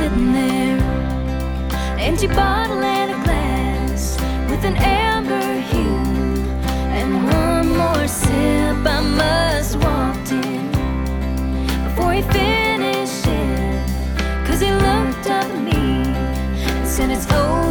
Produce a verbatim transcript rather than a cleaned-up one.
sitting there, empty bottle and a glass with an amber hue, and one more sip. I must walked in before he finished it, 'cause he looked up at me and said it's over.